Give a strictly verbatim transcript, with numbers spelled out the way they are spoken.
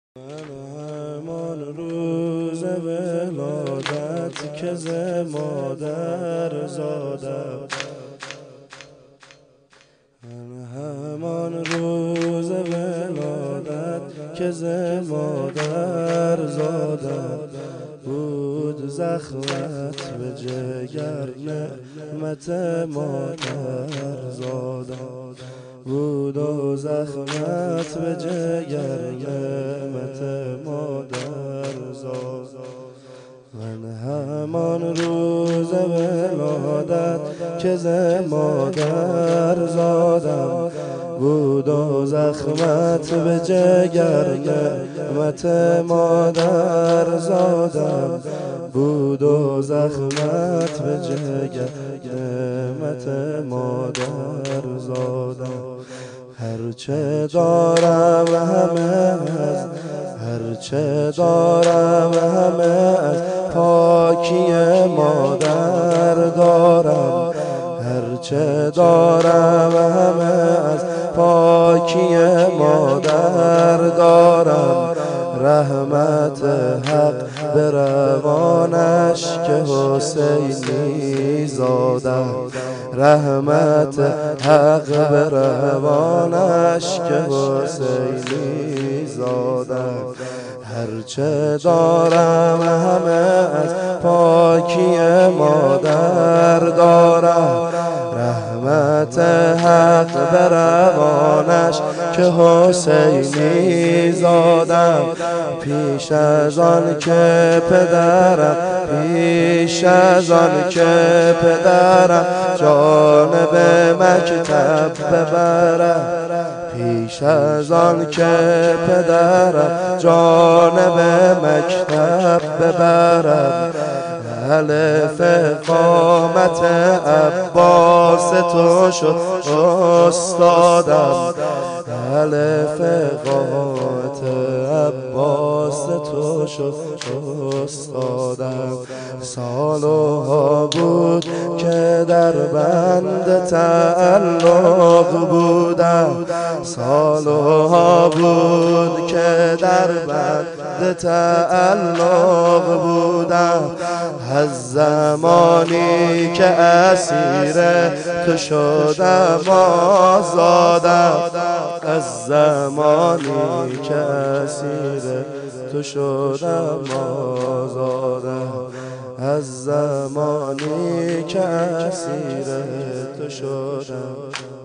من همان روز ولادت که ز مادر زادم، من همان روز ولادت که ز مادر زادم، بود زخمت به جگر نعمت مادر زادم، بود و زخمت به جگر نعمت مادر زادم. من همان روز ولادت که ز مادر زادم، بود و زخمت به جگر نعمت مادر زادم، بود و زخمت به جگر نعمت مادر زادم. هرچه دارم همه از هرچه دارم همه از پاکی مادر دارم، هرچه دارم همه از پاکی مادر دارم. رحمت حق به روانش که حسینی زادم، رحمت حق به روانش که حسینی زادم. هرچه دارم همه از پاکی مادر دارم، رحمت حق به روانش که حسینی زادم. پیش از آن که پدرم پیش از آن که پدرم جانب مکتب ببرم، پیش از آن که پدرم جانب مکتب ببرم. الف قامت عباس تو شد استادم، الف قامت عباس تو شد استادم. سالها بود که در بند تعلق بودم، سالها بود که در بند تعلق بودم. از زمانی که اسیر تو شدم آزادم، از زمانی که اسیر تو شدم آزادم، از زمانی که اسیر تو شدم